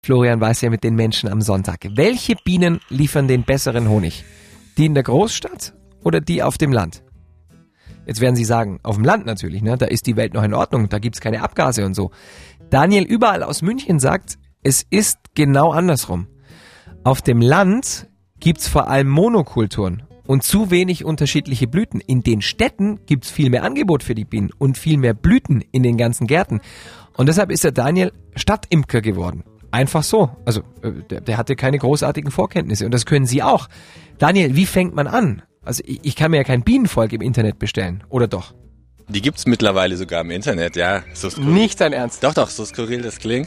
Florian weiß ja mit den Menschen am Sonntag. Welche Bienen liefern den besseren Honig? Die in der Großstadt oder die auf dem Land? Jetzt werden Sie sagen, auf dem Land natürlich, ne? Da ist die Welt noch in Ordnung, da gibt's keine Abgase und so. Daniel überall aus München sagt, es ist genau andersrum. Auf dem Land gibt's vor allem Monokulturen und zu wenig unterschiedliche Blüten. In den Städten gibt's viel mehr Angebot für die Bienen und viel mehr Blüten in den ganzen Gärten. Und deshalb ist der Daniel Stadtimker geworden. Einfach so. Also der hatte keine großartigen Vorkenntnisse und das können Sie auch. Daniel, wie fängt man an? Also ich kann mir ja kein Bienenvolk im Internet bestellen, oder doch? Die gibt's mittlerweile sogar im Internet, ja. So Nicht dein Ernst? Doch, so skurril das klingt.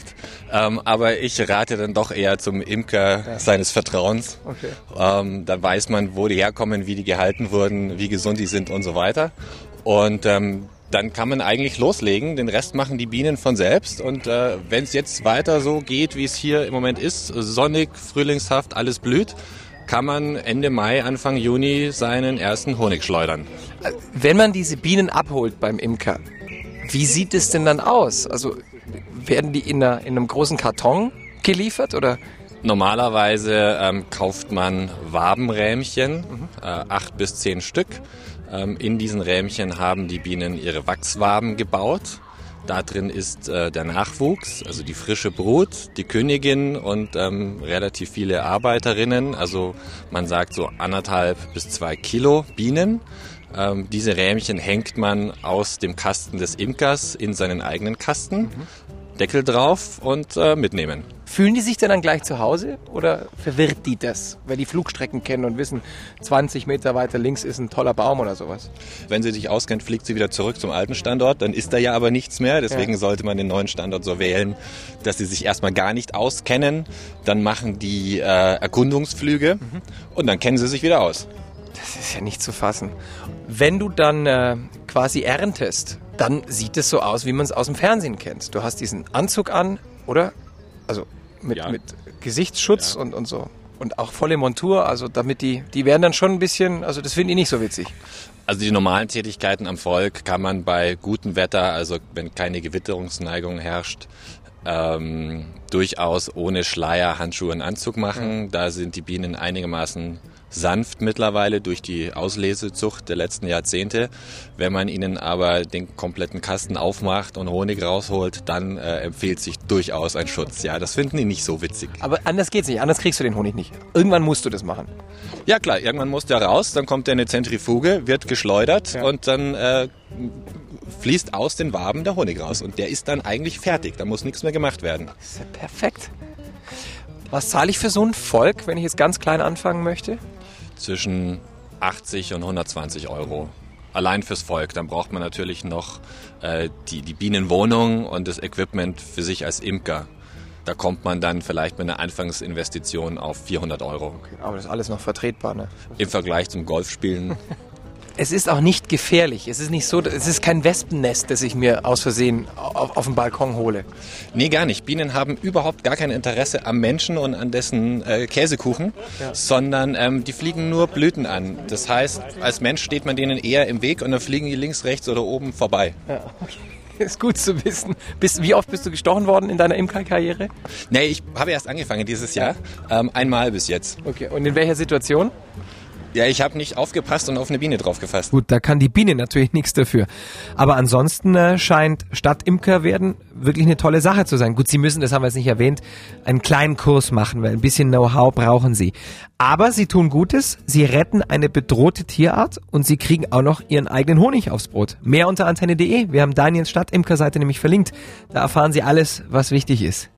Aber ich rate dann doch eher zum Imker seines Vertrauens. Okay. Dann weiß man, wo die herkommen, wie die gehalten wurden, wie gesund die sind und so weiter. Und dann kann man eigentlich loslegen. Den Rest machen die Bienen von selbst. Und wenn es jetzt weiter so geht, wie es hier im Moment ist, sonnig, frühlingshaft, alles blüht, kann man Ende Mai, Anfang Juni seinen ersten Honig schleudern. Wenn man diese Bienen abholt beim Imker, wie sieht es denn dann aus? Also werden die in einem großen Karton geliefert oder? Normalerweise kauft man Wabenrähmchen, 8 bis 10 Stück. In diesen Rähmchen haben die Bienen ihre Wachswaben gebaut. Da drin ist der Nachwuchs, also die frische Brut, die Königin und relativ viele Arbeiterinnen. Also man sagt so 1,5 bis 2 Kilo Bienen. Diese Rähmchen hängt man aus dem Kasten des Imkers in seinen eigenen Kasten. Deckel drauf und mitnehmen. Fühlen die sich denn dann gleich zu Hause oder verwirrt die das, weil die Flugstrecken kennen und wissen, 20 Meter weiter links ist ein toller Baum oder sowas? Wenn sie sich auskennt, fliegt sie wieder zurück zum alten Standort, dann ist da ja aber nichts mehr. Deswegen sollte man den neuen Standort so wählen, dass sie sich erstmal gar nicht auskennen. Dann machen die Erkundungsflüge und dann kennen sie sich wieder aus. Das ist ja nicht zu fassen. Wenn du dann quasi erntest, dann sieht es so aus, wie man es aus dem Fernsehen kennt. Du hast diesen Anzug an, oder? Also mit Gesichtsschutz und so. Und auch volle Montur, also damit die werden dann schon ein bisschen, also das finden die nicht so witzig. Also die normalen Tätigkeiten am Volk kann man bei gutem Wetter, also wenn keine Gewitterungsneigung herrscht, durchaus ohne Schleier, Handschuhe und Anzug machen. Da sind die Bienen einigermaßen sanft mittlerweile durch die Auslesezucht der letzten Jahrzehnte. Wenn man ihnen aber den kompletten Kasten aufmacht und Honig rausholt, dann empfiehlt sich durchaus ein Schutz. Ja, das finden die nicht so witzig. Aber anders geht's nicht, anders kriegst du den Honig nicht. Irgendwann musst du das machen. Ja klar, irgendwann muss der raus, dann kommt der in eine Zentrifuge, wird geschleudert und dann fließt aus den Waben der Honig raus. Und der ist dann eigentlich fertig, da muss nichts mehr gemacht werden. Das ist ja perfekt. Was zahle ich für so ein Volk, wenn ich jetzt ganz klein anfangen möchte? Zwischen 80 und 120 Euro. Allein fürs Volk. Dann braucht man natürlich noch die Bienenwohnung und das Equipment für sich als Imker. Da kommt man dann vielleicht mit einer Anfangsinvestition auf 400 Euro. Okay, aber das ist alles noch vertretbar, ne? Im Vergleich zum Golfspielen. Es ist auch nicht gefährlich. Es ist nicht so, es ist kein Wespennest, das ich mir aus Versehen auf dem Balkon hole. Nee, gar nicht. Bienen haben überhaupt gar kein Interesse am Menschen und an dessen Käsekuchen, sondern die fliegen nur Blüten an. Das heißt, als Mensch steht man denen eher im Weg und dann fliegen die links, rechts oder oben vorbei. Ja, okay. Ist gut zu wissen. Wie oft bist du gestochen worden in deiner Imkerkarriere? Nee, ich habe erst angefangen dieses Jahr. Einmal bis jetzt. Okay, und in welcher Situation? Ja, ich habe nicht aufgepasst und auf eine Biene drauf gefasst. Gut, da kann die Biene natürlich nichts dafür. Aber ansonsten scheint Stadtimker werden wirklich eine tolle Sache zu sein. Gut, Sie müssen, das haben wir jetzt nicht erwähnt, einen kleinen Kurs machen, weil ein bisschen Know-how brauchen Sie. Aber Sie tun Gutes, Sie retten eine bedrohte Tierart und Sie kriegen auch noch Ihren eigenen Honig aufs Brot. Mehr unter antenne.de. Wir haben Daniels Stadtimker-Seite nämlich verlinkt. Da erfahren Sie alles, was wichtig ist.